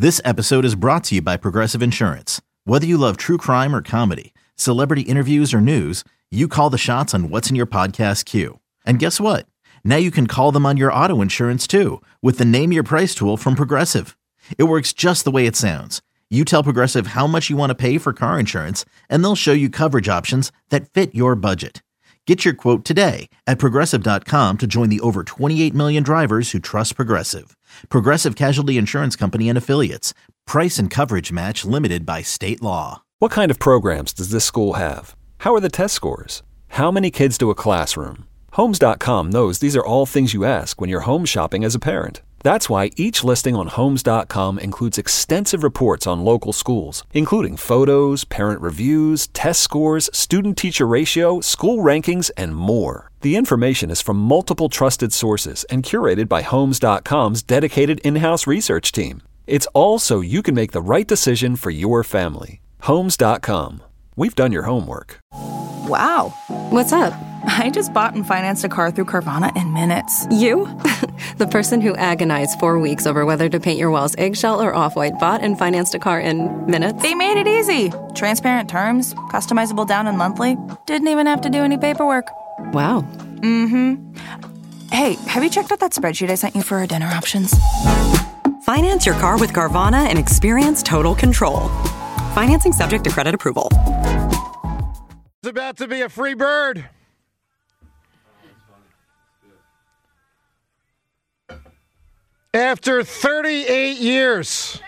This episode is brought to you by Progressive Insurance. Whether you love true crime or comedy, celebrity interviews or news, you call the shots on what's in your podcast queue. And guess what? Now you can call them on your auto insurance too with the Name Your Price tool from Progressive. It works just the way it sounds. You tell Progressive how much you want to pay for car insurance, and they'll show you coverage options that fit your budget. Get your quote today at Progressive.com to join the over 28 million drivers who trust Progressive. Progressive Casualty Insurance Company and Affiliates. Price and coverage match limited by state law. What kind of programs does this school have? How are the test scores? How many kids to a classroom? Homes.com knows these are all things you ask when you're home shopping as a parent. That's why each listing on Homes.com includes extensive reports on local schools, including photos, parent reviews, test scores, student-teacher ratio, school rankings, and more. The information is from multiple trusted sources and curated by Homes.com's dedicated in-house research team. It's all so you can make the right decision for your family. Homes.com. We've done your homework. Wow. What's up? I just bought and financed a car through Carvana in minutes. You? The person who agonized 4 weeks over whether to paint your walls eggshell or off-white bought and financed a car in minutes? They made it easy. Transparent terms, customizable down and monthly. Didn't even have to do any paperwork. Wow. Mm-hmm. Hey, have you checked out that spreadsheet I sent you for our dinner options? Finance your car with Carvana and experience total control. Financing subject to credit approval. It's about to be a free bird. After 38 years,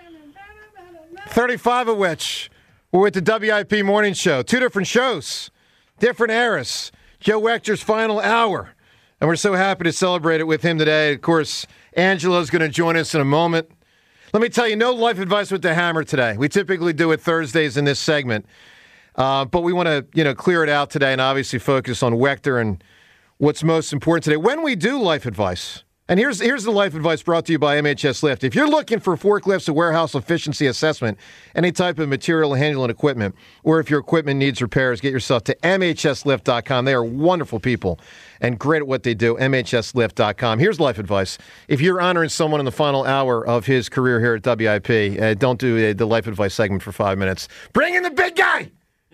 35 of which were with the WIP Morning Show. 2 different shows, different eras. Joe Wechter's final hour. And we're so happy to celebrate it with him today. Of course, Angelo's going to join us in a moment. Let me tell you, no life advice with the hammer today. We typically do it Thursdays in this segment. But we want to, clear it out today and obviously focus on Wechter and what's most important today. When we do life advice, and here's the life advice brought to you by MHS Lift. If you're looking for forklifts, a warehouse efficiency assessment, any type of material handling equipment, or if your equipment needs repairs, get yourself to MHSLift.com. They are wonderful people and great at what they do, MHSLift.com. Here's life advice. If you're honoring someone in the final hour of his career here at WIP, don't do the life advice segment for 5 minutes. Bring in the big guy!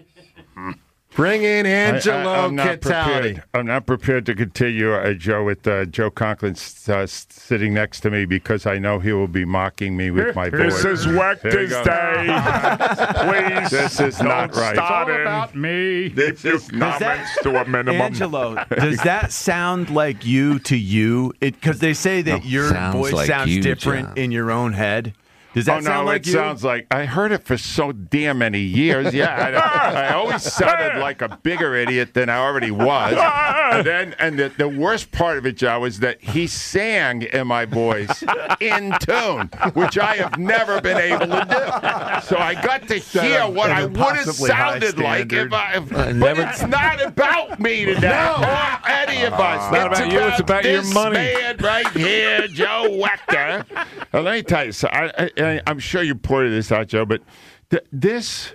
Bring in Angelo Cataldi. I'm not prepared to continue, Joe, with Joe Conklin sitting next to me because I know he will be mocking me with my voice. This is Wechter's day. Please. This is not right. It's all about me. This is comments to a minimum. Angelo, does that sound like you to you? Because they say that your voice like sounds you, different John. in your own head. Does that sound like you? It sounds like I heard it for so damn many years. Yeah, I always sounded like a bigger idiot than I already was. And the worst part of it, Joe, is that he sang in my voice in tune, which I have never been able to do. So I got to hear what I would have sounded like if I. But it's not about me today. Or any of us. It's not about you. It's about your money. This man right here, Joe Wechter. Let me tell you something. I'm sure you pointed this out, Joe, but this,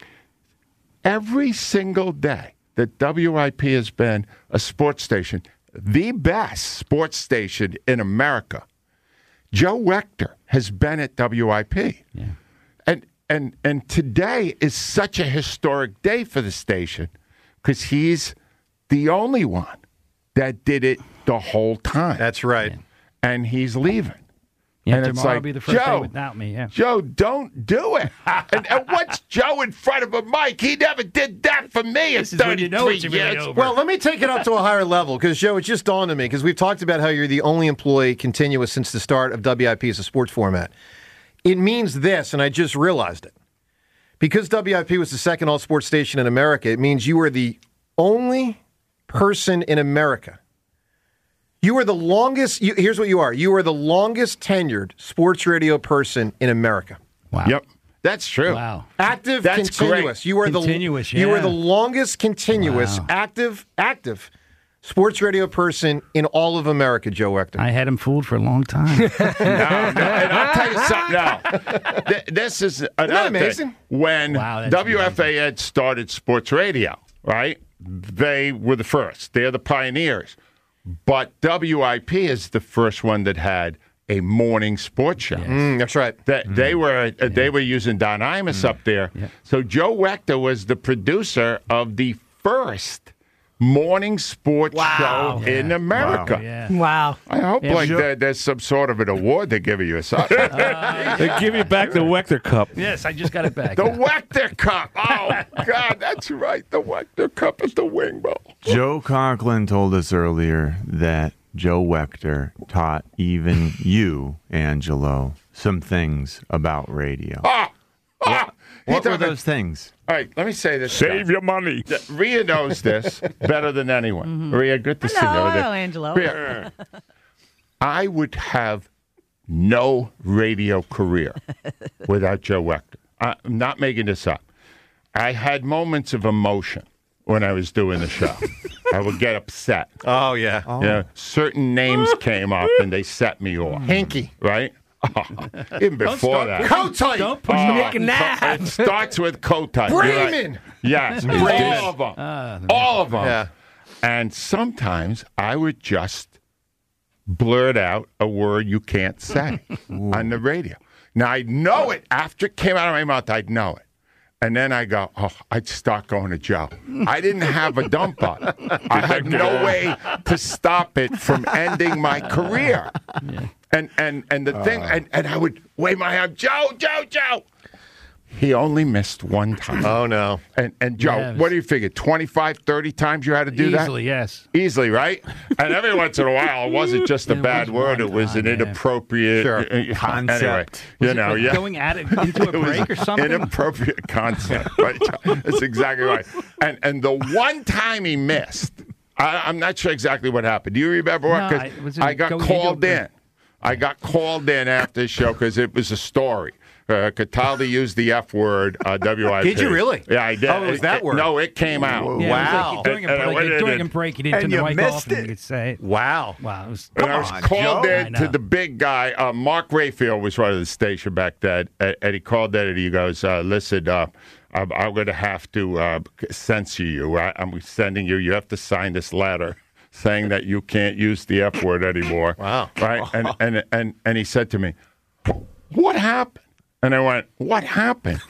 every single day that WIP has been a sports station, the best sports station in America, Joe Wechter has been at WIP. Yeah. And today is such a historic day for the station because he's the only one that did it the whole time. That's right. And he's leaving. Yeah, and tomorrow will be the first day without me. Yeah. Joe, don't do it. and what's Joe in front of a mic? He never did that for me in 33 years. Well, let me take it up to a higher level because, Joe, it just dawned on me because we've talked about how you're the only employee continuous since the start of WIP as a sports format. It means this, and I just realized it. Because WIP was the second all-sports station in America, it means you are the only person in America. You are the longest, here's what you are. You are the longest tenured sports radio person in America. Wow. Yep. That's true. Wow. Active, That's continuous. Great. You are continuous, you are the longest continuous, active sports radio person in all of America, Joe Wechter. I had him fooled for a long time. No, and I'll tell you something now. This is another amazing? thing. When WFAN amazing. started sports radio, right, they were the first. They're the pioneers. But WIP is the first one that had a morning sports show. That's right. They were using Don Imus up there. Yeah. So Joe Wechter was the producer of the first morning sports show in America. Wow. Yeah. Wow. I hope Yeah, there's some sort of an award they give you or something. They give you back the Wechter Cup. Yes, I just got it back. The Wechter Cup. Oh, God, that's right. The Wechter Cup is the wing bowl. Joe Conklin told us earlier that Joe Wechter taught even you, Angelo, some things about radio. What were those things? All right, let me say this. Save your money. Rhea knows this better than anyone. Rhea, good to see you. Hello, Angelo. Rhea, I would have no radio career without Joe Wechter. I'm not making this up. I had moments of emotion when I was doing the show. I would get upset. Oh, yeah. You know, certain names came up and they set me off. Hanky. Right? Even before that. Kotite. Don't push Nick and It starts with Kotite. Bremen. Yes. All of them. All of them. Yeah. And sometimes I would just blurt out a word you can't say on the radio. Now, I'd know it. After it came out of my mouth, I'd know it. And then I go, I'd start going to Joe. I didn't have a dump button. I had no way to stop it from ending my career. Yeah. And the thing, and I would wave my hand, Joe. He only missed one time. Oh, no. And Joe, what do you figure? 25, 30 times you had to do that? Easily, yes. Easily, right? And every once in a while, it wasn't just a bad word. It was an inappropriate concept. Anyway, Going at it into a break or something? Inappropriate concept, right? That's exactly right. And the one time he missed, I'm not sure exactly what happened. Do you remember what? Because I got called in. I got called in after the show because it was a story. Cataldi used the F word, WIP. Did you really? Yeah, I did. Oh, it was that word? No, it came out. Yeah, wow. During a break, he didn't turn the mic off and you could say it. Wow. Wow. I was called in to the big guy. Mark Rayfield was running the station back then, and he called in and he goes, listen, I'm going to have to censor you. I'm sending you. You have to sign this letter saying that you can't use the F word anymore. Wow. Right? And he said to me, what happened? And I went, what happened?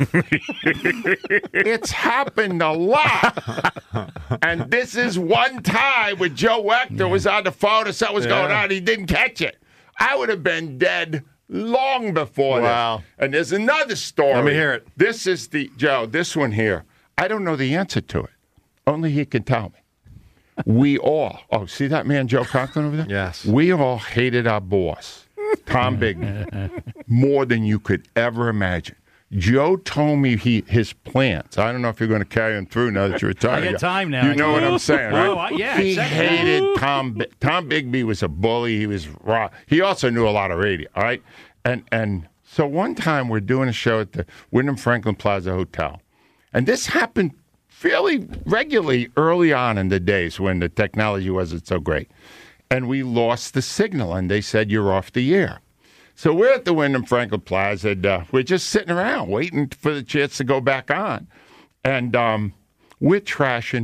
It's happened a lot. And this is one time when Joe Wechter was on the phone and something was going on. He didn't catch it. I would have been dead long before that. And there's another story. Let me hear it. This is this one here. I don't know the answer to it. Only he can tell me. We all, see that man Joe Conklin over there? Yes. We all hated our boss, Tom Bigby, more than you could ever imagine. Joe told me his plans. I don't know if you're going to carry them through now that you're retired. I got time now. You know what I'm saying, right? Oh, yeah. He hated Tom Bigby was a bully. He was raw. He also knew a lot of radio, all right? And so one time we're doing a show at the Wyndham Franklin Plaza Hotel. And this happened fairly regularly early on in the days when the technology wasn't so great. And we lost the signal, and they said, you're off the air. So we're at the Wyndham Franklin Plaza, and we're just sitting around waiting for the chance to go back on. And we're trashing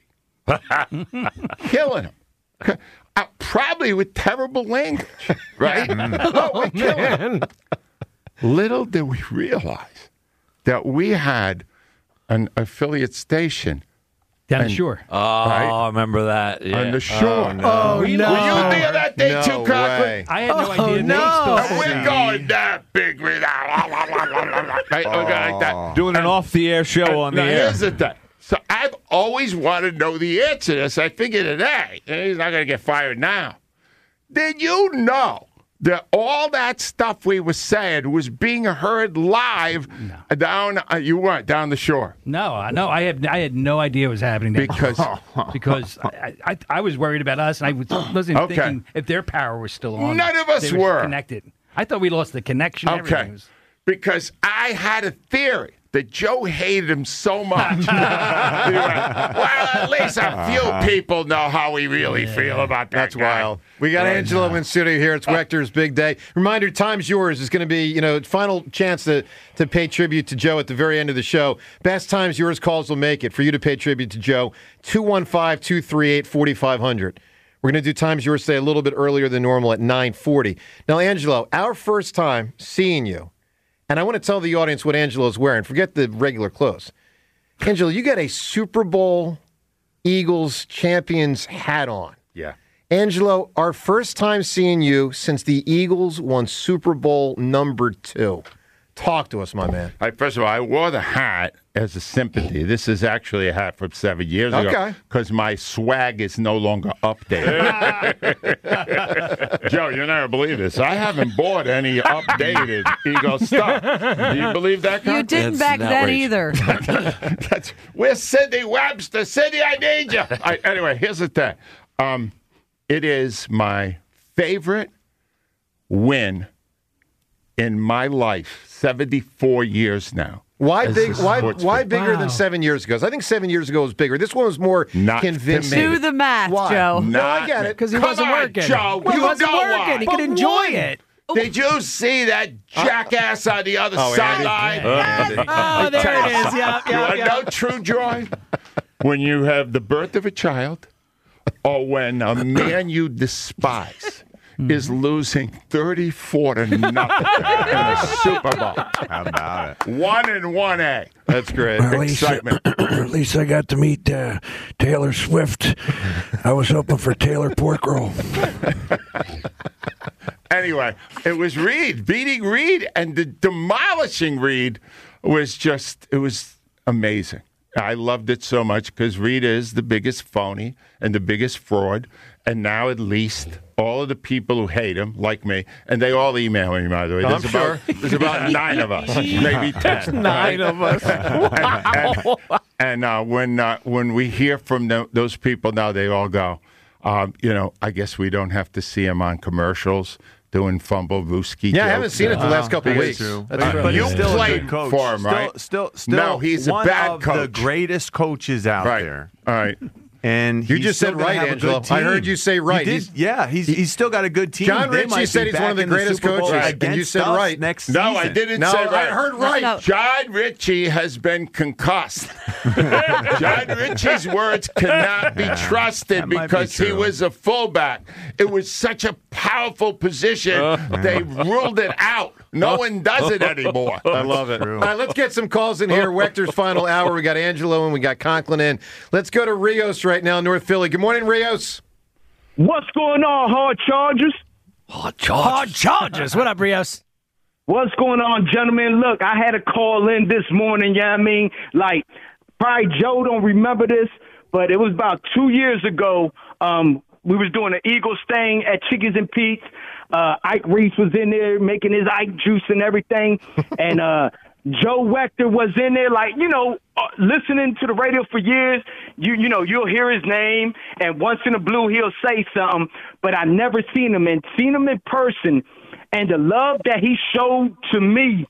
Bigby. Killing him. Probably with terrible language, right? Oh, we're killing him. Little did we realize that we had an affiliate station down the shore. Oh, right? I remember that. Yeah. On the shore. Oh, no. Were you there that day too, Conklin? I had no idea. No. We're going that big with like that. Doing an off-the-air show on the air. Here's the thing. So I've always wanted to know the answer to this. I figured today, he's not going to get fired now. Did you know that all that stuff we were saying was being heard live down? You weren't down the shore. No, I had no idea what was happening there. Because I was worried about us, and I wasn't thinking if their power was still on. None of us were connected. I thought we lost the connection. Okay, because I had a theory that Joe hated him so much. Well, at least a few people know how we really feel about that. That's guy. wild. We got Angelo in studio here. It's Wechter's big day. Reminder, time's yours. It's going to be, final chance to pay tribute to Joe at the very end of the show. Best time's yours. Calls will make it for you to pay tribute to Joe. 215-238-4500. We're going to do Times Yours Today a little bit earlier than normal at 9:40. Now, Angelo, our first time seeing you, and I want to tell the audience what Angelo's wearing. Forget the regular clothes. Angelo, you got a Super Bowl Eagles champions hat on. Yeah. Angelo, our first time seeing you since the Eagles won Super Bowl number 2. Talk to us, my man. First of all, I wore the hat as a sympathy. This is actually a hat from 7 years ago because my swag is no longer updated. Joe, you'll never believe this. I haven't bought any updated Eagle stuff. Do you believe that? You didn't back then either. Where's Cindy Webster? Cindy, I need you. Anyway, here's the thing. It is my favorite win in my life. 74 years now. Why bigger than 7 years ago? I think 7 years ago was bigger. This one was more convincing. Do the math, Why? Joe. No, I get it. Because he wasn't working. Joe, he wasn't working. He could enjoy it. Did you see that jackass on the other sideline? Oh, there it is. Yeah. You want to know true joy? When you have the birth of a child, or when a man you despise is losing 34-0 in a Super Bowl. How about it? 1-1A. That's great. Excitement. At least I got to meet Taylor Swift. I was hoping for Taylor Pork Roll. Anyway, it was Reed beating Reed, and the demolishing Reed was amazing. I loved it so much because Reed is the biggest phony and the biggest fraud, and now at least all of the people who hate him, like me, and they all email me, by the way. There's about 9 of us, maybe 10. 9 of us. And when we hear from those people now, they all go, I guess we don't have to see him on commercials doing fumble Ruski jokes. I haven't seen it the last couple of weeks. That's true. But you he's still played a good coach. for him, right? Still, no, he's one a bad of coach. the greatest coaches out there. All right. And you just said right, Angelo. I heard you say right. He's still got a good team. John Ritchie said he's one of the greatest coaches, and you said right. Next season. No, I didn't say right. I heard right. No. John Ritchie has been concussed. John Ritchie's words cannot be trusted because he was a fullback. It was such a powerful position, they ruled it out. No one does it anymore. I love it. All right, let's get some calls in here. Wechter's final hour. We got Angelo and we got Conklin in. Let's go to Rios right now, North Philly. Good morning, Rios. What's going on, Hard Chargers? Hard Chargers. What up, Rios? What's going on, gentlemen? Look, I had a call in this morning, you know what I mean? Like, probably Joe don't remember this, but it was about 2 years ago. We was doing an Eagles thing at Chickies and Pete's. Ike Reese was in there making his Ike juice and everything. And Joe Wechter was in there, listening to the radio for years. You'll hear his name, and once in a blue, he'll say something. But I never seen him in person. And the love that he showed to me,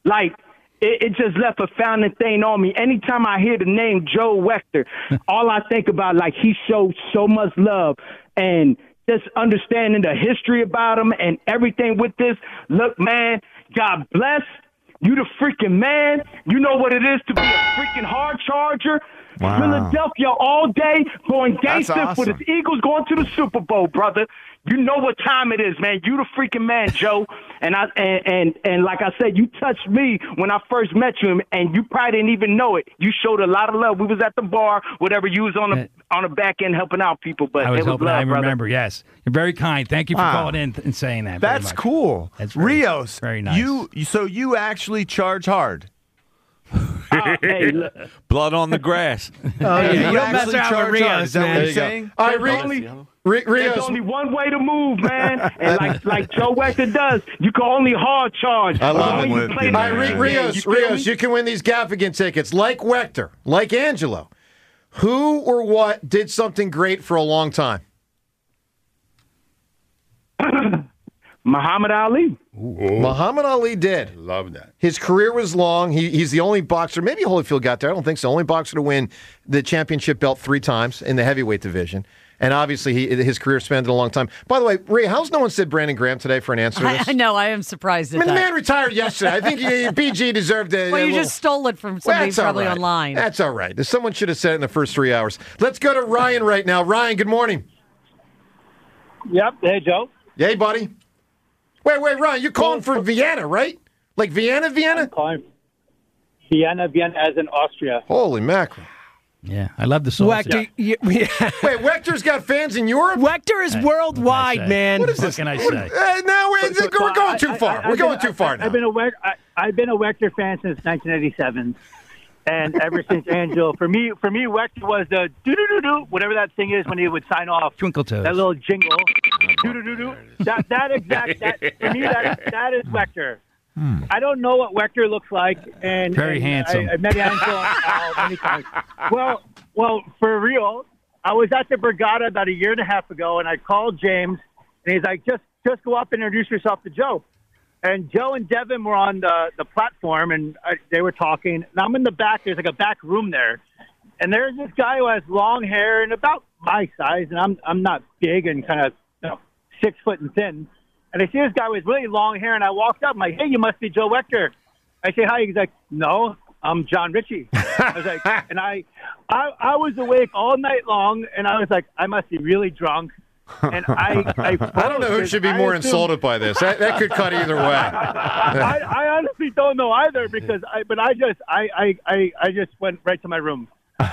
it just left a fountain thing on me. Anytime I hear the name Joe Wechter, all I think about, he showed so much love. And just understanding the history about him and everything with this. Look, man, God bless. You the freaking man. You know what it is to be a freaking hard charger. Wow. Philadelphia all day, going gangster for the Eagles going to the Super Bowl, brother. You know what time it is, man. You the freaking man, Joe. And like I said, you touched me when I first met you, and you probably didn't even know it. You showed a lot of love. We was at the bar, whatever. You was on the back end helping out people, but I was it was hoping love, I remember. brother. Yes, you're very kind. Thank you for calling in and saying that. That's cool. That's Rios. Very nice. You actually charge hard. Hey, look. Blood on the grass. You don't mess around with Rios, Is that what man. you're saying? All right, There's Rios. only one way to move, man. And like Joe Wechter does, you can only hard charge. I love When it. you play All right, Rios, you can win these Gaffigan tickets. Like Wechter, like Angelo. Who or what did something great for a long time? Muhammad Ali. Muhammad Ali did. Love that. His career was long. He's the only boxer, maybe Holyfield got there, I don't think so, only boxer to win the championship belt 3 times in the heavyweight division. And obviously, his career spanned a long time. By the way, Ray, how's no one said Brandon Graham today for an answer to this? I know. I am surprised at The that. man retired yesterday. I think BG deserved a Well, you little... just stole it from somebody probably online. That's all right. Someone should have said it in the first 3 hours. Let's go to Ryan right now. Ryan, good morning. Yep. Hey, Joe. Hey, buddy. Wait, Ryan, you're calling for Vienna, right? Like Vienna? I'm calling Vienna as in Austria. Holy mackerel. Yeah, I love the sauce. Wechter, Wait, Wechter's got fans in Europe? Wechter is worldwide, man. What is this? What can I say? No, we're going too far. We're going too far now. I've been a Wechter fan since 1987. And ever since Angelo, for me, Wechter was the do-do-do-do, whatever that thing is when he would sign off. Twinkle Toes. That little jingle. Do-do-do-do. That for me, that is Wechter. I don't know what Wechter looks like. And Very handsome. I met Angelo many times. Well, for real, I was at the Borgata about a year and a half ago, and I called James, and he's like, just go up and introduce yourself to Joe. And Joe and Devin were on the platform, and they were talking. And I'm in the back. There's like a back room there. And there's this guy who has long hair and about my size, and I'm not big and kind of 6 foot and thin. And I see this guy with really long hair, and I walked up. I'm like, hey, you must be Joe Wechter. I say hi. He's like, no, I'm John Ritchie. I was like, and I was awake all night long, and I was like, I must be really drunk. And I don't know who should be more insulted by this. That could cut either way. I honestly don't know either because I just went right to my room.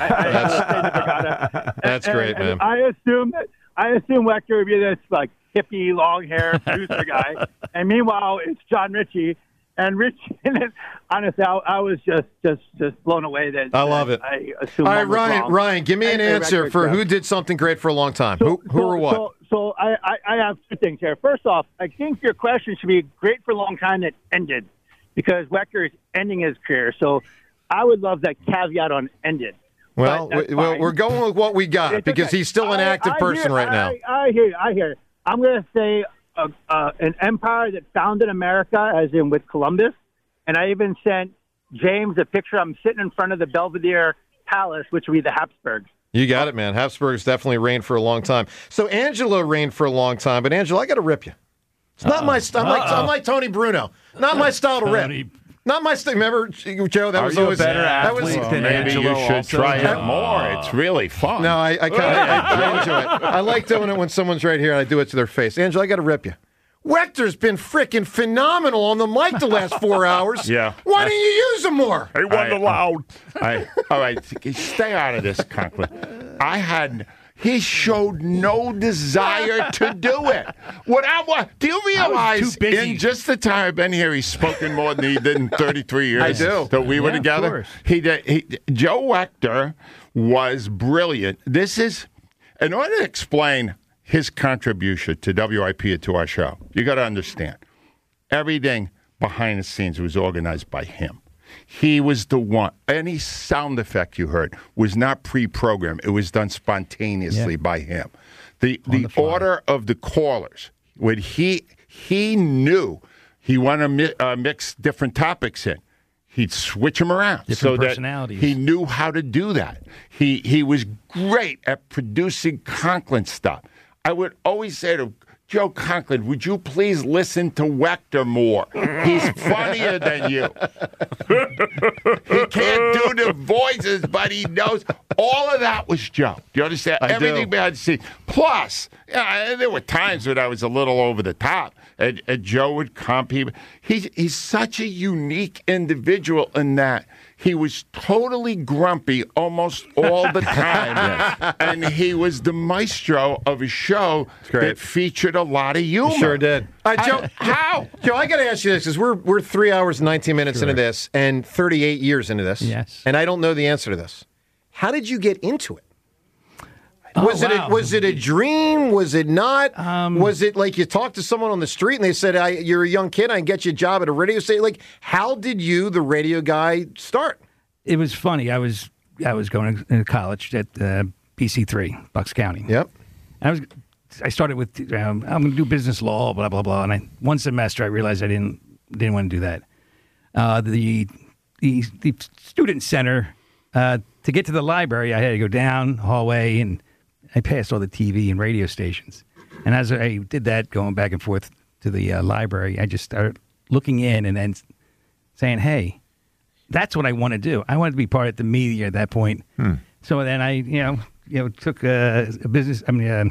That's great, man. I assume Wechter would be this like hippie, long hair producer guy, and meanwhile it's John Ritchie. And Rich, honestly, I was just blown away. I love it. I assume. All right, Ryan, give me an answer for who did something great for a long time. Who or what? So I have two things here. First off, I think your question should be great for a long time that ended, because Wechter is ending his career. So I would love that caveat on ended. Well, we're going with what we got because he's still an active person right now. I hear. I'm going to say an empire that founded America, as in with Columbus. And I even sent James a picture. I'm sitting in front of the Belvedere Palace, which would be the Habsburgs. You got it, man. Habsburgs definitely reigned for a long time. So Angelo reigned for a long time, but Angelo, I got to rip you. It's not my style. I'm like Tony Bruno. Not my style to rip. Not my style. Remember, Joe, that was always better athlete than maybe Angelo. You should try it more. It's really fun. No, I enjoy it. I like doing it when someone's right here and I do it to their face. Angelo, I got to rip you. Wechter's been freaking phenomenal on the mic the last 4 hours. Yeah. Why don't you use him more? He wasn't allowed. All right, stay out of this, Conklin. He showed no desire to do it. Do you realize in just the time I've been here, he's spoken more than he did in 33 years? I do. That we were together. He did. Joe Wechter was brilliant. This is, in order to explain his contribution to WIP and to our show, you got to understand, everything behind the scenes was organized by him. He was the one. Any sound effect you heard was not pre-programmed. It was done spontaneously by him. The order of the callers, when he knew he wanted to mix different topics in, he'd switch them around so that he knew how to do that. He was great at producing Conklin stuff. I would always say to Joe Conklin, would you please listen to Wechter more? He's funnier than you. He can't do the voices, but he knows. All of that was Joe. Do you understand? Everything behind the scenes. Plus, there were times when I was a little over the top, and Joe would comp people. He's such a unique individual in that he was totally grumpy almost all the time. And he was the maestro of a show that featured a lot of humor. He sure did. Joe, how? Joe, I got to ask you this, because we're 3 hours and 19 minutes into this and 38 years into this. Yes. And I don't know the answer to this. How did you get into it? Was it a dream? Was it not? Was it like you talked to someone on the street and they said, you're a young kid, I can get you a job at a radio station? Like, how did you, the radio guy, start? It was funny. I was going to college at BC3, Bucks County. Yep. And I started with I'm going to do business law, blah blah blah. And one semester I realized I didn't want to do that. The student center, to get to the library, I had to go down hallway, and I passed all the TV and radio stations. And as I did that, going back and forth to the library, I just started looking in and then saying, hey, that's what I want to do. I wanted to be part of the media at that point. So then I, took a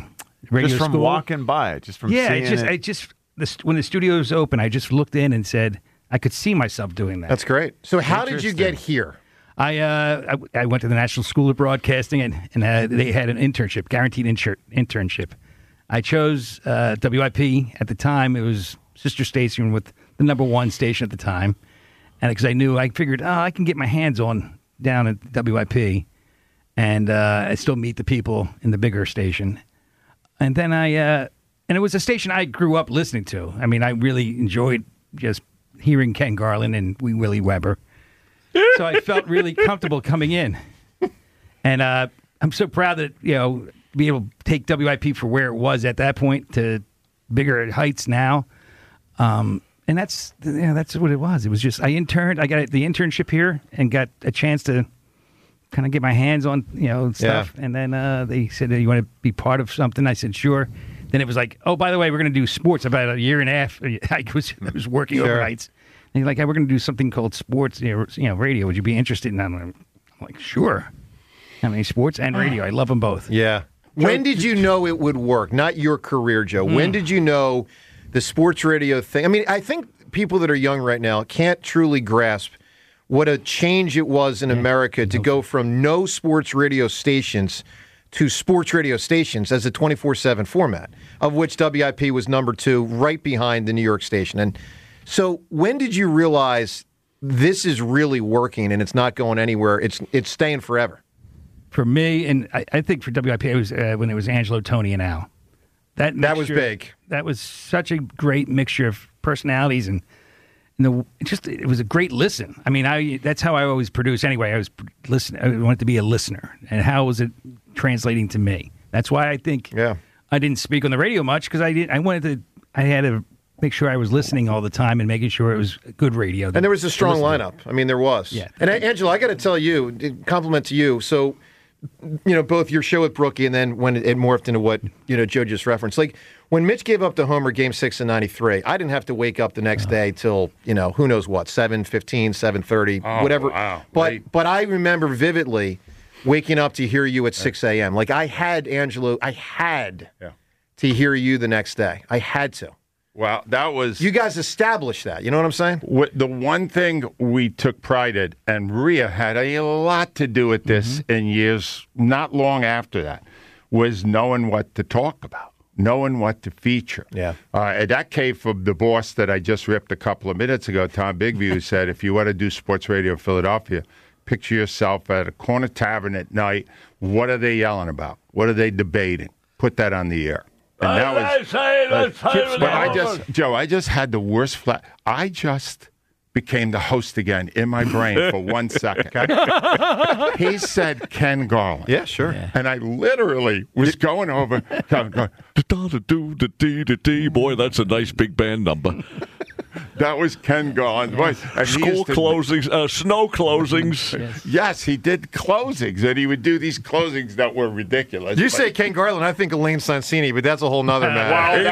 radio just from school. walking by it, just from seeing it. When the studio's open, I just looked in and said I could see myself doing that. That's great. So how did you get here? I went to the National School of Broadcasting, and they had an internship, guaranteed internship. I chose WIP at the time. It was sister station with the number one station at the time, and because I figured, I can get my hands on down at WIP, and I still meet the people in the bigger station. And then and it was a station I grew up listening to. I mean, I really enjoyed just hearing Ken Garland and Wee Willie Weber. So I felt really comfortable coming in. And I'm so proud that, be able to take WIP for where it was at that point to bigger heights now. And that's what it was. It was just, I got the internship here and got a chance to kind of get my hands on, stuff. Yeah. And then they said, you want to be part of something? I said, sure. Then it was like, oh, by the way, we're going to do sports. About a year and a half, I was working overnights. And you're like, hey, we're going to do something called sports, radio. Would you be interested in that? I'm like, sure. I mean, sports and radio. I love them both. Yeah. When did you know it would work? Not your career, Joe. When did you know the sports radio thing? I mean, I think people that are young right now can't truly grasp what a change it was in America to go from no sports radio stations to sports radio stations as a 24/7 format, of which WIP was number 2, right behind the New York station. And so when did you realize this is really working and it's not going anywhere, it's staying forever? For me, and I think for WIP, it was when it was Angelo, Tony, and Al. That was big. That was such a great mixture of personalities, and it was a great listen. I mean, that's how I always produce anyway. I wanted to be a listener, and how was it translating to me? That's why I think I didn't speak on the radio much, because I had to make sure I was listening all the time and making sure it was good radio. And there was a strong lineup. I mean, there was. Yeah. And Angelo, I got to tell you, compliment to you. So, both your show with Brookie and then when it morphed into what, Joe just referenced. Like, when Mitch gave up the homer Game 6 in 93, I didn't have to wake up the next day till, who knows what, 7:15, 7:30, whatever. Wow. But I remember vividly waking up to hear you at 6 a.m. Like, I had, Angelo, to hear you the next day. I had to. Well, that was... You guys established that. You know what I'm saying? The one thing we took pride in, and Rhea had a lot to do with this in years not long after that, was knowing what to talk about, knowing what to feature. Yeah. And that came from the boss that I just ripped a couple of minutes ago, Tom Bigview, who said, if you want to do sports radio in Philadelphia, picture yourself at a corner tavern at night. What are they yelling about? What are they debating? Put that on the air. And that was, Joe, I just had the worst flat. I just became the host again in my brain for 1 second. He said Ken Garland. Yeah, sure. Yeah. And I literally was going over, going, boy, that's a nice big band number. That was Ken Garland's voice. And school closings, snow closings. Yes, he did closings, and he would do these closings that were ridiculous. You say Ken Garland, I think Elaine Sansini, but that's a whole nother matter.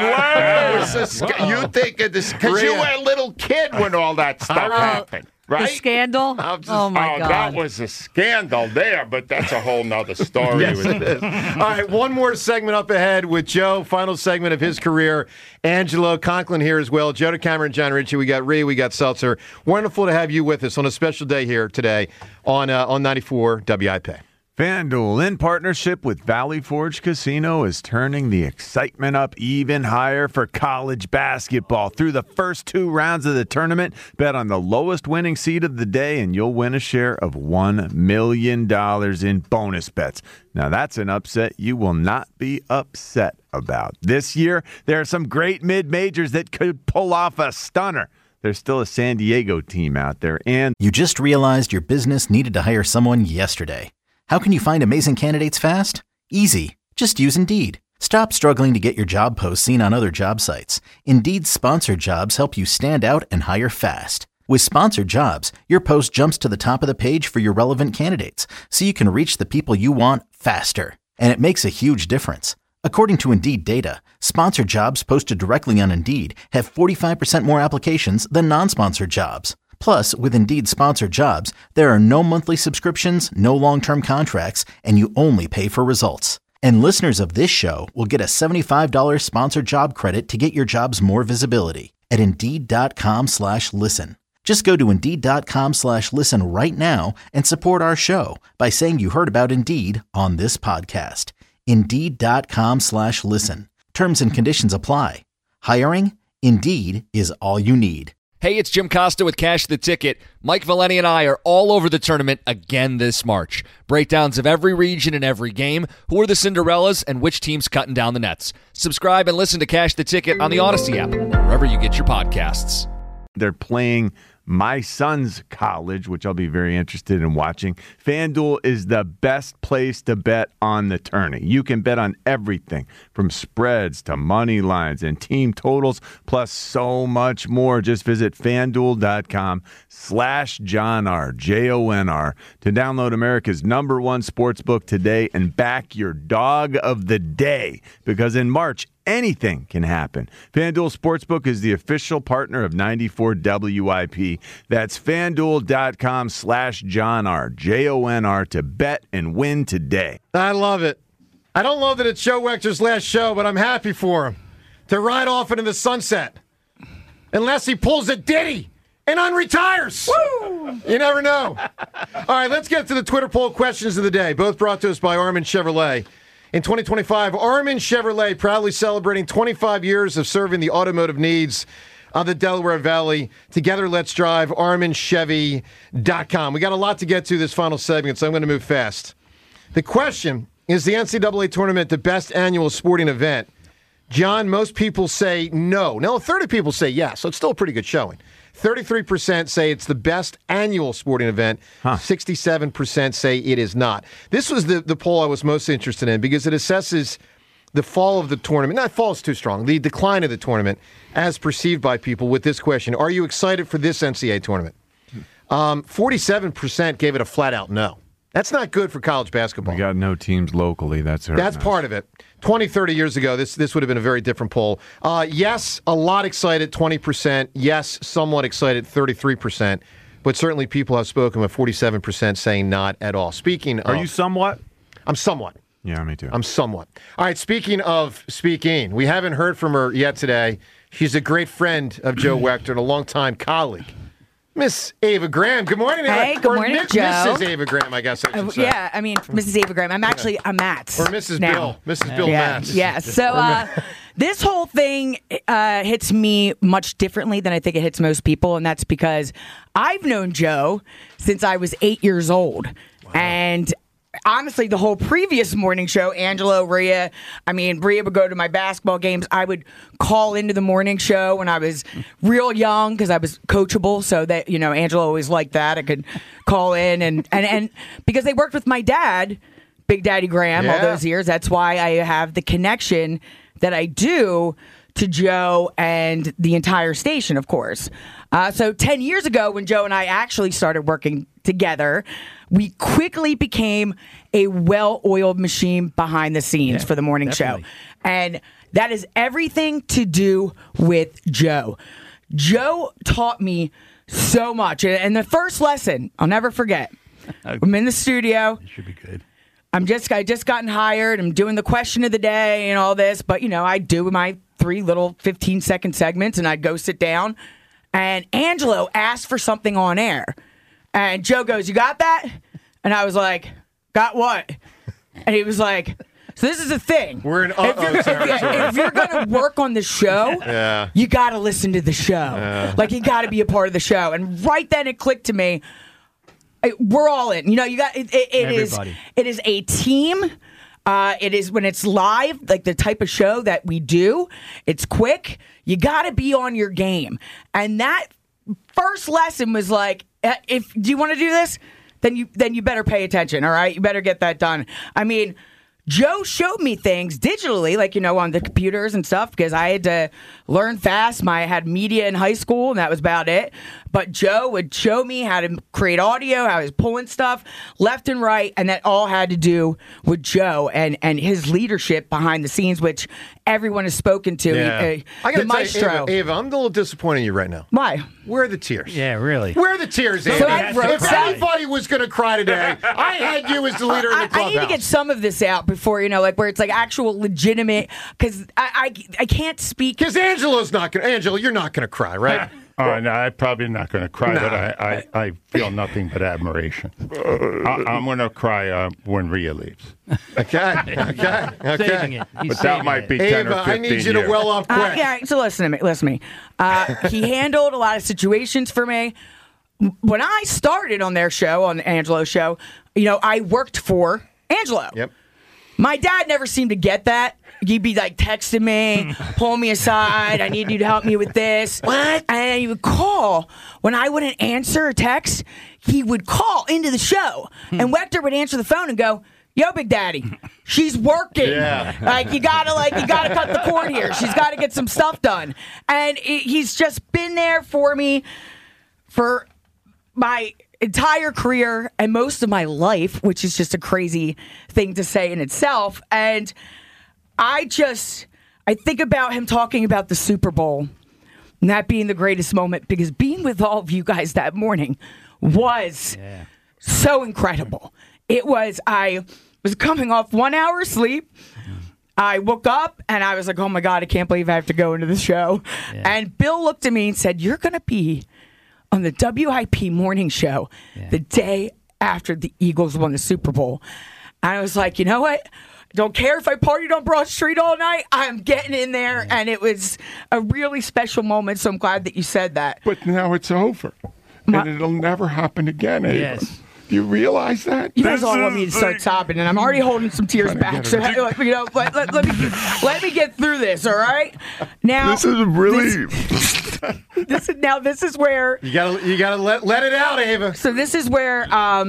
You think of this because you were a little kid when all that stuff happened. Right? The scandal? Oh, my God. That was a scandal there, but that's a whole nother story. Yes, it is. All right, one more segment up ahead with Joe, final segment of his career. Angelo Conklin here as well. Joe DeCamara and John Ritchie. We got Rhea, we got Seltzer. Wonderful to have you with us on a special day here today on 94 WIP. FanDuel, in partnership with Valley Forge Casino, is turning the excitement up even higher for college basketball. Through the first 2 rounds of the tournament, bet on the lowest winning seed of the day, and you'll win a share of $1 million in bonus bets. Now, that's an upset you will not be upset about. This year, there are some great mid-majors that could pull off a stunner. There's still a San Diego team out there, and... You just realized your business needed to hire someone yesterday. How can you find amazing candidates fast? Easy. Just use Indeed. Stop struggling to get your job posts seen on other job sites. Indeed's sponsored jobs help you stand out and hire fast. With sponsored jobs, your post jumps to the top of the page for your relevant candidates, so you can reach the people you want faster. And it makes a huge difference. According to Indeed data, sponsored jobs posted directly on Indeed have 45% more applications than non-sponsored jobs. Plus, with Indeed sponsored jobs, there are no monthly subscriptions, no long-term contracts, and you only pay for results. And listeners of this show will get a $75 sponsored job credit to get your jobs more visibility at Indeed.com/listen. Just go to Indeed.com/listen right now and support our show by saying you heard about Indeed on this podcast. Indeed.com/listen. Terms and conditions apply. Hiring? Indeed is all you need. Hey, it's Jim Costa with Cash the Ticket. Mike Valeni and I are all over the tournament again this March. Breakdowns of every region and every game, who are the Cinderellas, and which team's cutting down the nets. Subscribe and listen to Cash the Ticket on the Odyssey app, wherever you get your podcasts. They're playing my son's college, which I'll be very interested in watching. FanDuel is the best place to bet on the tourney. You can bet on everything from spreads to money lines and team totals, plus so much more. Just visit FanDuel.com/JonR, JONR, to download America's #1 sportsbook today and back your dog of the day, because in March, anything can happen. FanDuel Sportsbook is the official partner of 94 WIP. That's FanDuel.com/JonR, JONR, to bet and win today. I love it. I don't love that it's Joe Wechter's last show, but I'm happy for him to ride off into the sunset. Unless he pulls a Diddy and unretires. Woo! You never know. All right, let's get to the Twitter poll questions of the day, both brought to us by Armin Chevrolet. In 2025, Armin Chevrolet proudly celebrating 25 years of serving the automotive needs of the Delaware Valley. Together, let's drive ArminChevy.com. We got a lot to get to this final segment, so I'm going to move fast. The question, is the NCAA tournament the best annual sporting event? John, most people say no. Now, 30 people say yes, so it's still a pretty good showing. 33% say it's the best annual sporting event. 67% say it is not. This was the poll I was most interested in because it assesses the fall of the tournament. Not fall is too strong. The decline of the tournament as perceived by people with this question. Are you excited for this NCAA tournament? 47% gave it a flat-out no. That's not good for college basketball. We got no teams locally. That's part of it. 20, 30 years ago, this would have been a very different poll. Yes, a lot excited, 20%. Yes, somewhat excited, 33%. But certainly people have spoken with 47% saying not at all. Speaking of... Are you somewhat? I'm somewhat. Yeah, me too. I'm somewhat. All right, speaking of speaking, we haven't heard from her yet today. She's a great friend of Joe Wechter and a longtime colleague. Miss Ava Graham. Good morning, Ava. Hey, good morning, Joe. Mrs. Ava Graham, I guess I should say. Yeah, I mean, Mrs. Ava Graham. I'm actually a Matz. Or Mrs. now. Bill. Mrs. Bill Matz. Yeah, so this whole thing hits me much differently than I think it hits most people, and that's because I've known Joe since I was 8 years old. Wow. And honestly, the whole previous morning show, Angelo, Rhea would go to my basketball games. I would call into the morning show when I was real young because I was coachable. So that, Angelo always liked that. I could call in and because they worked with my dad, Big Daddy Graham, all those years. That's why I have the connection that I do to Joe and the entire station, of course. So 10 years ago, when Joe and I actually started working together, we quickly became a well-oiled machine behind the scenes for the morning show. And that is everything to do with Joe. Joe taught me so much. And the first lesson, I'll never forget. I'm in the studio. It should be good. I just gotten hired. I'm doing the question of the day and all this. But, I do my 3 little 15-second segments, and I'd go sit down. And Angelo asked for something on air. And Joe goes, "You got that?" And I was like, "Got what?" And he was like, "So this is the thing. We're in territory. If you're going to work on the show, you got to listen to the show. Like, you got to be a part of the show." And right then it clicked to me. We're all in. You got it is a team. It is when it's live, like the type of show that we do. It's quick. You got to be on your game. And that first lesson was like, do you want to do this? Then you better pay attention. All right, you better get that done. I mean, Joe showed me things digitally, like, on the computers and stuff, because I had to learn fast. I had media in high school, and that was about it. But Joe would show me how to create audio, how he was pulling stuff left and right, and that all had to do with Joe and his leadership behind the scenes, which everyone has spoken to. I got the to maestro. tell you, Ava, I'm a little disappointed in you right now. Why? Where are the tears? Yeah, really. Where are the tears, Ava? So I wrote if anybody was going to cry today, I had you as the leader of the clubhouse. I need to get some of this out before, where it's like actual legitimate, because I can't speak. Because Angela, you're not going to cry, right? Oh, no, I'm probably not going to cry, but I feel nothing but admiration. I'm going to cry when Rhea leaves. Okay. Saving it. But that might be 10 Ava, or 15 I need you to well off quick. So listen to me. He handled a lot of situations for me. When I started on their show, on Angelo's show, I worked for Angelo. Yep. My dad never seemed to get that. He'd be like texting me, pull me aside. I need you to help me with this. What? And he would call. When I wouldn't answer a text, he would call into the show. And Wechter would answer the phone and go, "Yo, Big Daddy, she's working. Yeah. You gotta cut the cord here. She's got to get some stuff done." And he's just been there for me for my entire career and most of my life, which is just a crazy thing to say in itself. And I think about him talking about the Super Bowl and that being the greatest moment, because being with all of you guys that morning was so incredible. I was coming off 1 hour of sleep. I woke up and I was like, oh my God, I can't believe I have to go into the show. Yeah. And Bill looked at me and said, "You're going to be on the WIP morning show the day after the Eagles won the Super Bowl." And I was like, you know what? Don't care if I partied on Broad Street all night. I'm getting in there. And it was a really special moment. So I'm glad that you said that. But now it's over. And it'll never happen again, Ava. Yes. Do you realize that? You guys all want me to start sobbing, and I'm already holding some tears back. So let me get through this, all right? Now this is really. This is where you gotta let it out, Ava. So this is where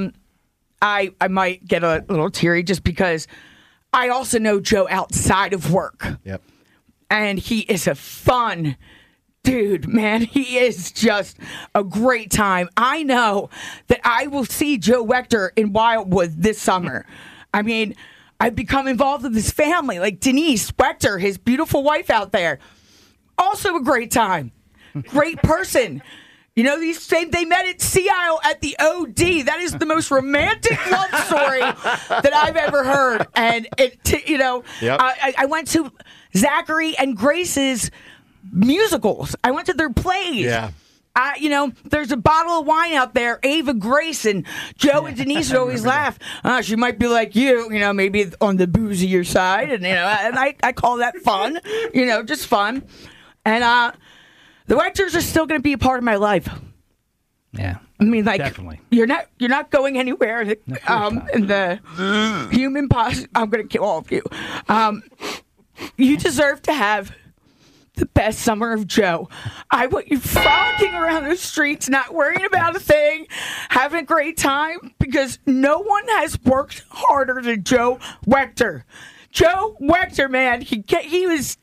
I might get a little teary, just because I also know Joe outside of work. Yep. And he is a fun dude, man. He is just a great time. I know that I will see Joe Wechter in Wildwood this summer. I mean, I've become involved with his family, like Denise Wechter, his beautiful wife out there. Also a great time. Great person. They met at Sea Isle at the OD. That is the most romantic love story that I've ever heard. And I went to Zachary and Grace's musicals. I went to their plays. Yeah. There's a bottle of wine out there. Ava Grace and Joe and Denise would always laugh. She might be like you, maybe on the boozier side. And, and I call that fun, just fun. And, the Wechters are still going to be a part of my life. Yeah, I mean, definitely. You're not going anywhere. In the human I'm going to kill all of you. You deserve to have the best summer of Joe. I want you frolicking around the streets, not worrying about a thing, having a great time, because no one has worked harder than Joe Wechter. Joe Wechter, man, he was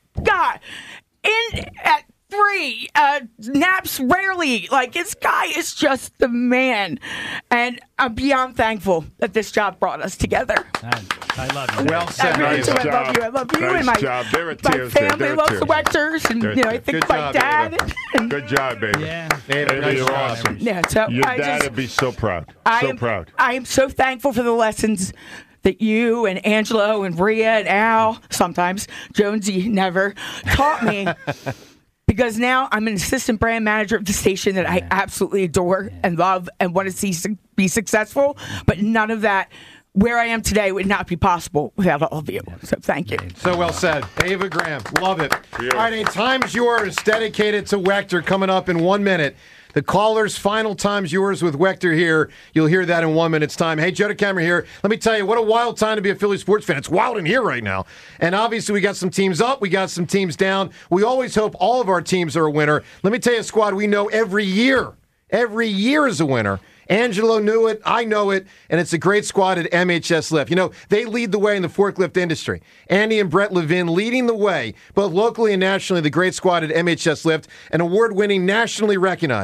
in at 3, naps rarely. This guy is just the man. And I'm beyond thankful that this job brought us together. I love you. Well said. Nice Nice job. I love you. Nice And my job. There are tears family there. loves the Wechters. And, I think Good my job, dad. Ava. Good job, baby. Yeah. Ava, nice you're job. awesome. Yeah, so Your dad would be so proud. Proud. I am so thankful for the lessons that you and Angelo and Rhea and Al, sometimes Jonesy never, taught me. Because now I'm an assistant brand manager of the station that I absolutely adore and love and want to see be successful. But none of that, where I am today, would not be possible without all of you. So thank you. So well said. Ava Graham. Love it. All right, Time's Yours, dedicated to Wechter, coming up in 1 minute. The caller's final Time's Yours with Wechter here. You'll hear that in 1 minute's time. Hey, Joe DeCamera here. Let me tell you, what a wild time to be a Philly sports fan. It's wild in here right now. And obviously, we got some teams up. We got some teams down. We always hope all of our teams are a winner. Let me tell you, squad, we know every year is a winner. Angelo knew it. I know it. And it's a great squad at MHS Lift. They lead the way in the forklift industry. Andy and Brett Levin leading the way, both locally and nationally, the great squad at MHS Lift, an award-winning, nationally recognized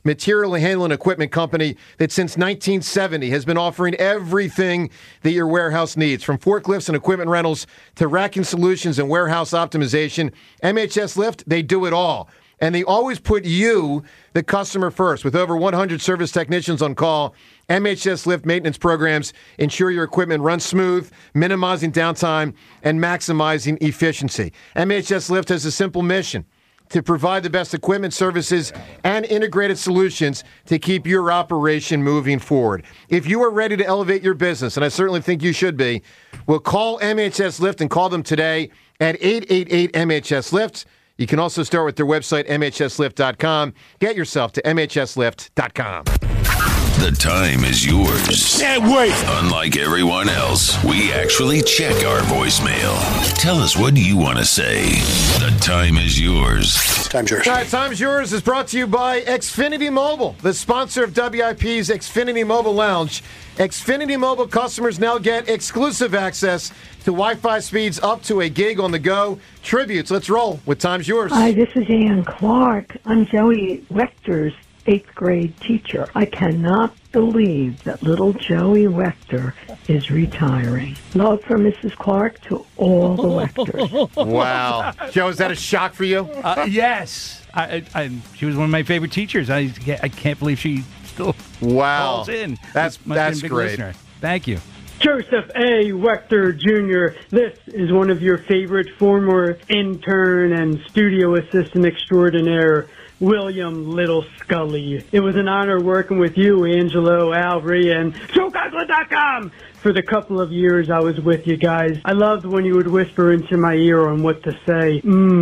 material handling equipment company that since 1970 has been offering everything that your warehouse needs, from forklifts and equipment rentals to racking solutions and warehouse optimization. MHS Lift, they do it all. And they always put you, the customer, first. With over 100 service technicians on call, MHS Lift maintenance programs ensure your equipment runs smooth, minimizing downtime and maximizing efficiency. MHS Lift has a simple mission: to provide the best equipment, services, and integrated solutions to keep your operation moving forward. If you are ready to elevate your business, and I certainly think you should be, well, call MHS Lift and call them today at 888-MHS-LIFT. You can also start with their website, MHSLift.com. Get yourself to MHSLift.com. The time is yours. Can't wait. Unlike everyone else, we actually check our voicemail. Tell us, what do you want to say? The time is yours. Time's yours. All right, Time's Yours is brought to you by Xfinity Mobile, the sponsor of WIP's Xfinity Mobile Lounge. Xfinity Mobile customers now get exclusive access to Wi-Fi speeds up to a gig on the go. Tributes. Let's roll with Time's Yours. Hi, this is Ann Clark. I'm Joey Wechter's 8th grade teacher. I cannot believe that little Joey Wechter is retiring. Love from Mrs. Clark to all the Wechters. Wow. Joe, is that a shock for you? Yes. She was one of my favorite teachers. I can't believe she still calls in. That's great. Listener. Thank you. Joseph A. Wechter Jr., this is one of your favorite former intern and studio assistant extraordinaire, William Little Scully. It was an honor working with you, Angelo, Alvry, and JoeCoughlin.com for the couple of years I was with you guys. I loved when you would whisper into my ear on what to say.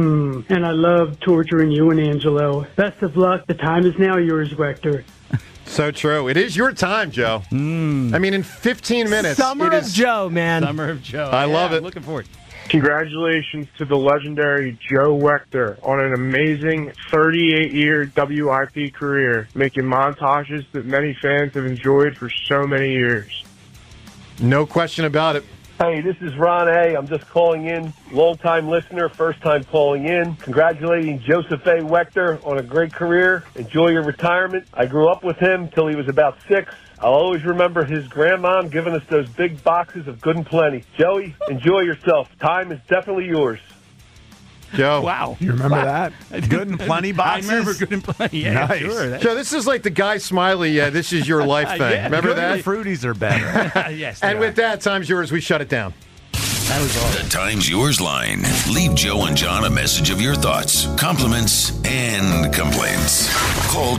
And I loved torturing you and Angelo. Best of luck. The time is now yours, Wechter. So true. It is your time, Joe. I mean, in 15 minutes. Summer of Joe, man. Summer of Joe. I love it. Looking forward. Congratulations to the legendary Joe Wechter on an amazing 38-year WIP career, making montages that many fans have enjoyed for so many years. No question about it. Hey, this is Ron A. I'm just calling in. Long-time listener, first time calling in. Congratulating Joseph A. Wechter on a great career. Enjoy your retirement. I grew up with him till he was about 6. I'll always remember his grandmom giving us those big boxes of Good and Plenty. Joey, enjoy yourself. Time is definitely yours. Joe. Wow. You remember that? Good and Plenty boxes? I remember Good and Plenty. Yeah, nice. Sure. Joe, this is like the Guy Smiley, this is your life thing. Yeah. Remember Good that? and Fruities are better. Yes. And with that, Time's Yours, we shut it down. That was awesome. The Time's Yours line. Leave Joe and John a message of your thoughts, compliments, and complaints. Call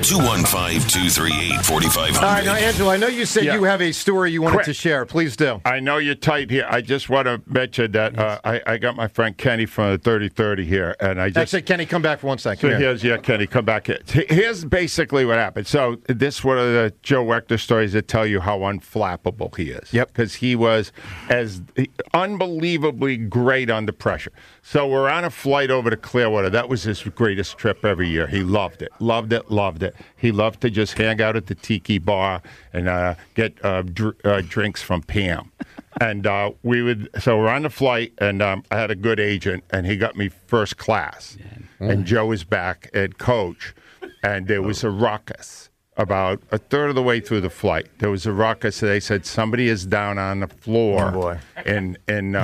215-238-4500. All right, now, Angela, I know you said you have a story you wanted to share. Please do. I know you're tight here. I just want to mention that I got my friend Kenny from the 3030 here, and I just actually, Kenny, come back for 1 second. So Kenny, come back here. Here's basically what happened. So this is one of the Joe Wechter stories that tell you how unflappable he is. Yep, because he was unbelievably great under pressure. So we're on a flight over to Clearwater. That was his greatest trip every year. He loved it. He loved to just hang out at the tiki bar and get drinks from Pam. And so we're on the flight, and I had a good agent, and he got me first class. And Joe was back at coach, and there was a ruckus. About a third of the way through the flight, there was a ruckus. They said somebody is down on the floor in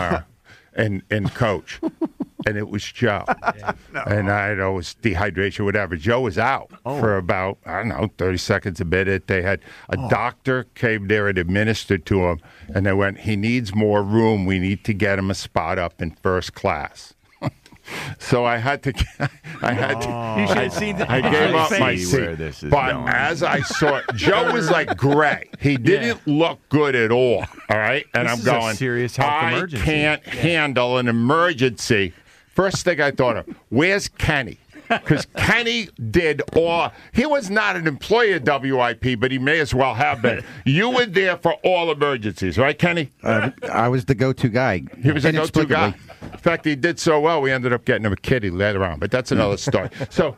coach, and it was Joe. And I know it was dehydration, whatever. Joe was out for about 30 seconds a minute. They had a doctor came there and administered to him, and they went, "He needs more room. We need to get him a spot up in first class." So I had to. You should have seen that. I gave up my seat. But as I saw, Joe was like gray. He didn't look good at all. All right, and I'm going. A serious health emergency. I can't handle an emergency. First thing I thought of, where's Kenny? Because Kenny did all. He was not an employee at WIP, but he may as well have been. You were there for all emergencies, right, Kenny? I was the go-to guy. He was a go-to guy. In fact, he did so well, we ended up getting him a kitty later on, but that's another story. So,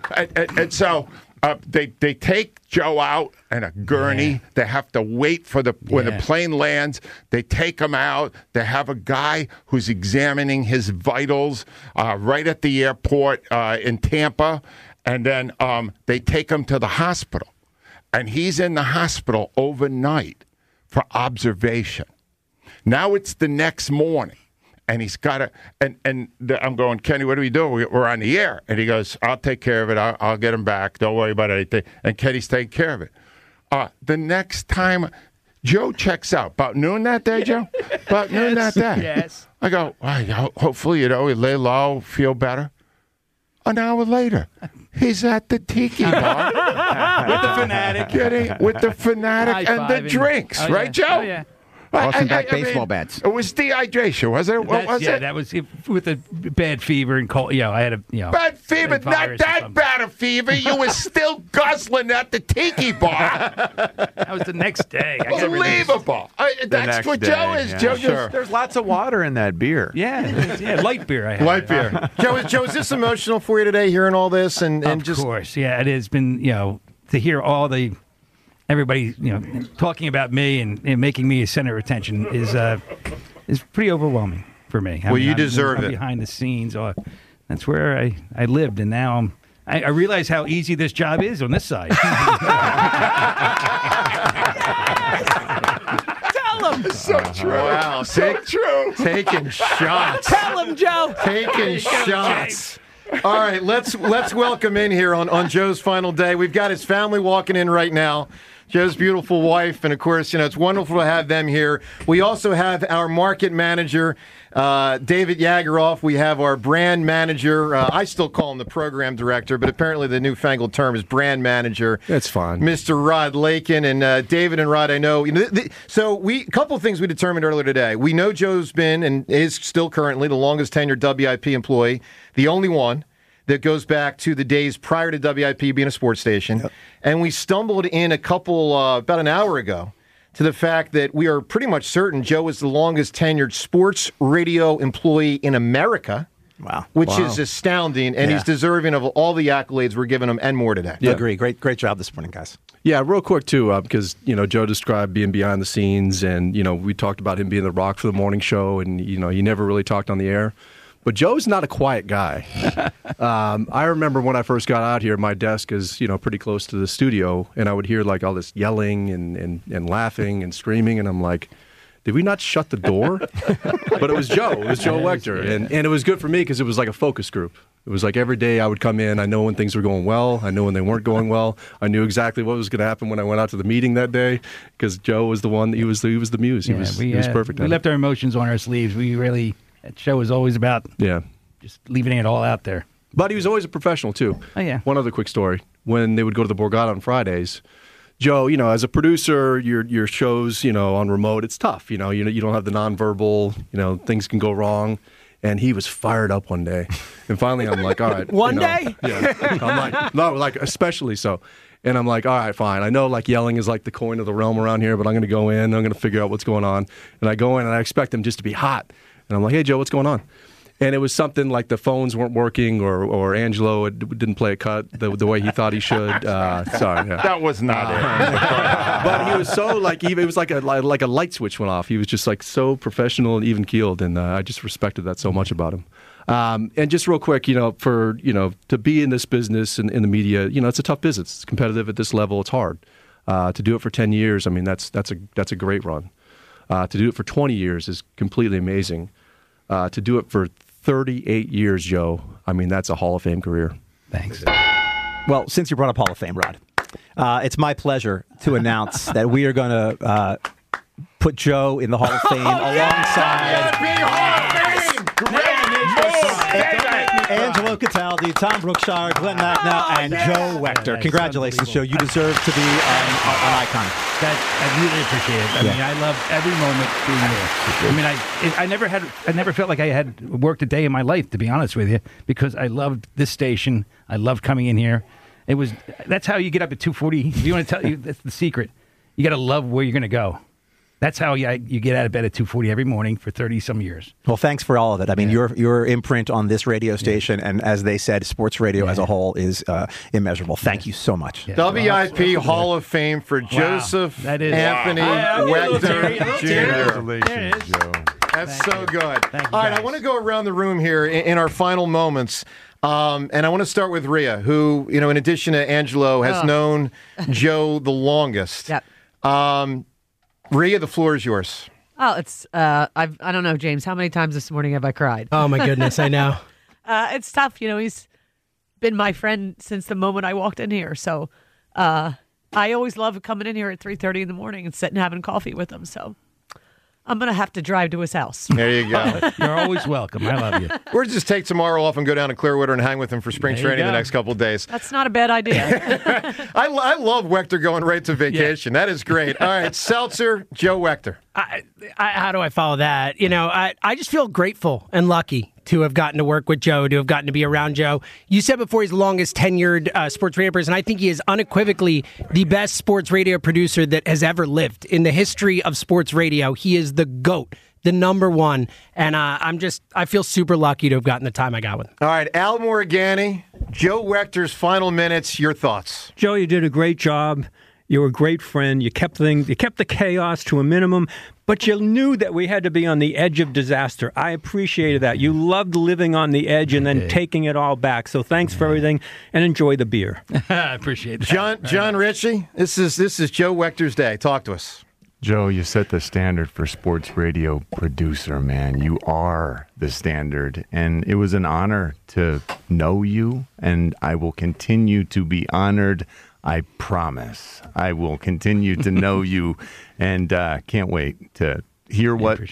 they take Joe out in a gurney. Yeah. They have to wait for when the plane lands. They take him out. They have a guy who's examining his vitals right at the airport in Tampa, and then they take him to the hospital. and he's in the hospital overnight for observation. Now it's the next morning, and he's got to, I'm going, Kenny, what do we do? We're on the air. And he goes, I'll take care of it. I'll get him back. Don't worry about anything. And Kenny's taking care of it. The next time, Joe checks out. About noon that day, Joe? About noon that day. Yes. I go, hopefully, he lay low, feel better. An hour later, he's at the tiki bar. With the Fanatic. With the Fanatic and the drinks. Right, Joe? Oh, yeah. Boston back baseball bats. It was dehydration, was it? What was it? That was with a bad fever and cold. I had a bad fever. Not that bad a fever. You were still guzzling at the tiki bar. That was the next day. Unbelievable. That's what Joe is. Joe, there's lots of water in that beer. Yeah, light beer. I had. Light beer. Joe, is this emotional for you today? Hearing all this and of course, yeah, it has been. To hear all the. Everybody, talking about me and making me a center of attention is pretty overwhelming for me. You deserve I'm it. Behind the scenes, that's where I lived, and now I realize how easy this job is on this side. Tell him. So true. Wow, so true. Taking shots. Tell him, Joe. Taking shots. All right, let's welcome in here on Joe's final day. We've got his family walking in right now. Joe's beautiful wife, and of course, it's wonderful to have them here. We also have our market manager, David Yageroff. We have our brand manager. I still call him the program director, but apparently the newfangled term is brand manager. That's fine. Mr. Rod Lakin, and David and Rod, I know. So a couple of things we determined earlier today. We know Joe's been and is still currently the longest tenured WIP employee, the only one that goes back to the days prior to WIP being a sports station. Yep. And we stumbled in about an hour ago, to the fact that we are pretty much certain Joe is the longest tenured sports radio employee in America. Wow. Which is astounding, and he's deserving of all the accolades we're giving him and more today. Yeah. Agree. Great job this morning, guys. Yeah, real quick, too, because, Joe described being behind the scenes, and, we talked about him being the rock for the morning show, and, he never really talked on the air. But Joe's not a quiet guy. I remember when I first got out here, my desk is, pretty close to the studio, and I would hear like all this yelling and laughing and screaming, and I'm like, did we not shut the door? But it was Joe. It was Joe Wechter, and it was good for me because it was like a focus group. It was like every day I would come in, I know when things were going well, I know when they weren't going well, I knew exactly what was going to happen when I went out to the meeting that day because Joe was the one. He was the muse. He was perfect. We left our emotions on our sleeves. That show was always about just leaving it all out there. But he was always a professional, too. Oh, yeah. One other quick story. When they would go to the Borgata on Fridays, Joe, as a producer, your shows, on remote, it's tough. You don't have the nonverbal, things can go wrong. And he was fired up one day. And finally, I'm like, all right. One day? Yeah. I'm like, no, like, especially so. And I'm like, all right, fine. I know like yelling is like the coin of the realm around here, but I'm going to go in. I'm going to figure out what's going on. And I go in and I expect him just to be hot. And I'm like, hey, Joe, what's going on? And it was something like the phones weren't working or Angelo didn't play a cut the way he thought he should. Sorry. Yeah. That was not it. But he was so like, it was like a light switch went off. He was just like so professional and even keeled. And I just respected that so much about him. And just real quick, to be in this business and in the media, it's a tough business. It's competitive at this level. It's hard. To do it for 10 years, I mean, that's a great run. To do it for 20 years is completely amazing. To do it for 38 years, Joe, I mean, that's a Hall of Fame career. Thanks. Well, since you brought up Hall of Fame, Rod, it's my pleasure to announce that we are going to put Joe in the Hall of Fame Angelo Cataldi, Tom Brookshire, Glenn Macnow, and Joe Wechter. Congratulations, Joe. You deserve to be an icon. I really appreciate it. I mean, I love every moment being here. I mean, I never felt like I had worked a day in my life, to be honest with you, because I loved this station. I loved coming in here. That's how you get up at 2:40. If you want to tell you, that's the secret. You got to love where you're going to go. That's how you get out of bed at 2:40 every morning for 30-some years. Well, thanks for all of it. I mean, your imprint on this radio station, and as they said, sports radio as a whole is immeasurable. Thank you so much. WIP Hall of Fame for Joseph Anthony Wechter Jr. Congratulations, Joe. That's so good. All right, I want to go around the room here in our final moments. And I want to start with Rhea, who, in addition to Angelo, has known Joe the longest. Yep. Rhea, the floor is yours. Oh, it's I don't know, James. How many times this morning have I cried? Oh my goodness, I know. It's tough. He's been my friend since the moment I walked in here. So I always love coming in here at 3:30 in the morning and sitting having coffee with him. So I'm going to have to drive to his house. There you go. You're always welcome. I love you. Or just take tomorrow off and go down to Clearwater and hang with him for spring There you training the go. next couple of days. That's not a bad idea. I love Wechter going right to vacation. That is great. All right, Seltzer, Joe Wechter. How do I follow that? I just feel grateful and lucky to have gotten to work with Joe, to have gotten to be around Joe. You said before he's the longest tenured sports radio person. I think he is unequivocally the best sports radio producer that has ever lived in the history of sports radio. He is the GOAT, the number one. And I feel super lucky to have gotten the time I got with him. All right, Al Morigani, Joe Wechter's final minutes. Your thoughts? Joe, you did a great job. You were a great friend. You kept the chaos to a minimum, but you knew that we had to be on the edge of disaster. I appreciated that. You loved living on the edge and then taking it all back. So thanks for everything, and enjoy the beer. I appreciate that. John Ritchie, this is Joe Wechter's day. Talk to us. Joe, you set the standard for sports radio producer, man. You are the standard. And it was an honor to know you, and I will continue to be honored. I promise. I will continue to know you, and can't wait to hear where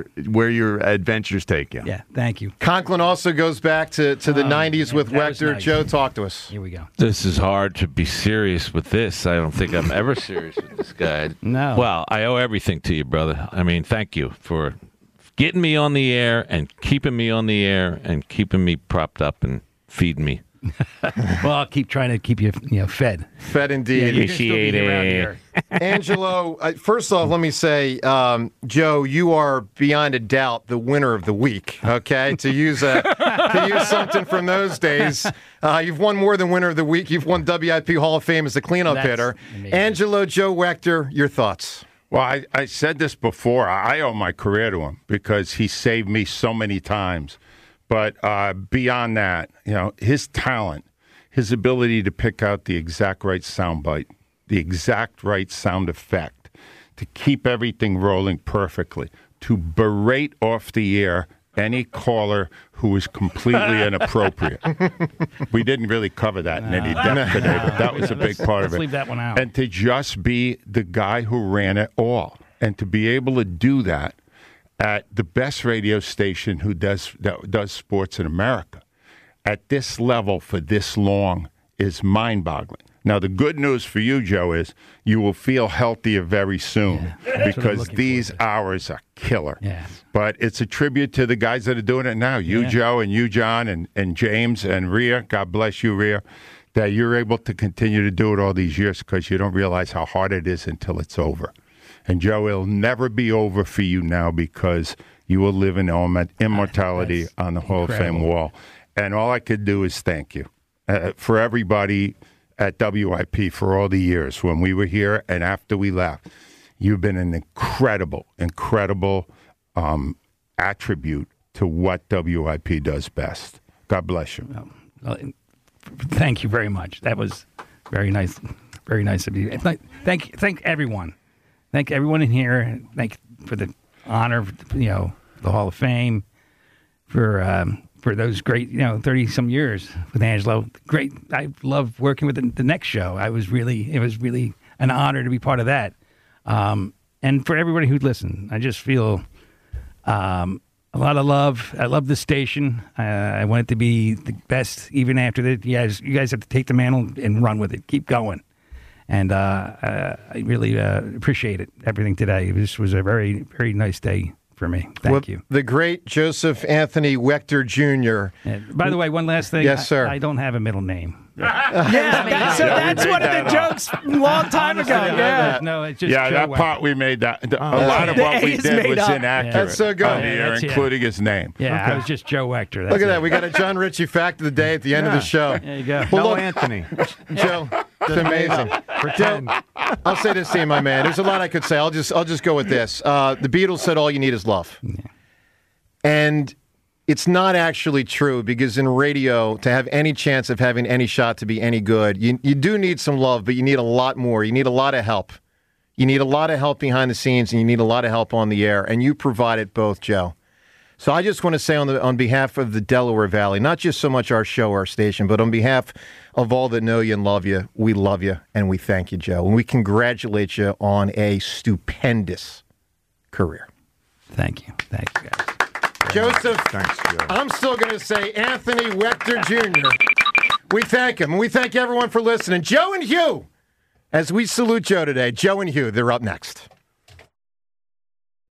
your adventures take you. Yeah, thank you. Conklin also goes back to the 90s with Wechter. Nice. Joe, talk to us. Here we go. This is hard to be serious with this. I don't think I'm ever serious with this guy. No. Well, I owe everything to you, brother. I mean, thank you for getting me on the air and keeping me on the air and keeping me propped up and feeding me. Well, I'll keep trying to keep you, fed. Fed indeed. Appreciate it. Angelo, first off, let me say, Joe, you are beyond a doubt the winner of the week. Okay, to use something from those days, you've won more than winner of the week. You've won WIP Hall of Fame as the cleanup hitter. Amazing. Angelo, Joe Wechter, your thoughts? Well, I said this before. I owe my career to him because he saved me so many times. But beyond that, his talent, his ability to pick out the exact right soundbite, the exact right sound effect, to keep everything rolling perfectly, to berate off the air any caller who was completely inappropriate. We didn't really cover that in any depth today, but that was a big part of it. Let's leave that one out. And to just be the guy who ran it all, and to be able to do that at the best radio station that does sports in America at this level for this long is mind-boggling. Now, the good news for you, Joe, is you will feel healthier very soon because these hours are killer. Yeah. But it's a tribute to the guys that are doing it now. You, Joe, and you, John, and James, and Rhea. God bless you, Rhea, that you're able to continue to do it all these years because you don't realize how hard it is until it's over. And, Joe, it'll never be over for you now because you will live in immortality on the Hall of Fame wall. And all I could do is thank you for everybody at WIP for all the years when we were here and after we left. You've been an incredible attribute to what WIP does best. God bless you. Thank you very much. That was very nice of you. Thank everyone. Thank everyone in here. Thank for the honor, the Hall of Fame, for those great, 30-some years with Angelo. Great. I love working with the next show. It was really an honor to be part of that. And for everybody who listened, I just feel a lot of love. I love the station. I want it to be the best, even after that. You guys have to take the mantle and run with it. Keep going. And I really appreciate it, everything today. This was a very, very nice day for me. Thank you. The great Joseph Anthony Wechter Jr. By the way, one last thing. Yes, sir. I don't have a middle name. That's one of the jokes a long time ago. Yeah, no, it's just that part we made that. A lot of what we did was inaccurate. That's so good. On the air, including his name. Yeah, I was just Joe Wechter. Look at that. We got a John Ritchie fact of the day at the end of the show. There you go. Well, Anthony. Joe, it's amazing. Joe, I'll say this to you, my man. There's a lot I could say. I'll just go with this. The Beatles said all you need is love. Yeah. And it's not actually true, because in radio, to have any chance of having any shot to be any good, you do need some love, but you need a lot more. You need a lot of help. You need a lot of help behind the scenes, and you need a lot of help on the air, and you provide it both, Joe. So I just want to say on behalf of the Delaware Valley, not just so much our show, our station, but on behalf of all that know you and love you, we love you, and we thank you, Joe. And we congratulate you on a stupendous career. Thank you. Thank you, guys. Joseph, Thanks, Joe. I'm still going to say Anthony Wechter Jr. We thank him, and we thank everyone for listening. Joe and Hugh, as we salute Joe today, Joe and Hugh, they're up next.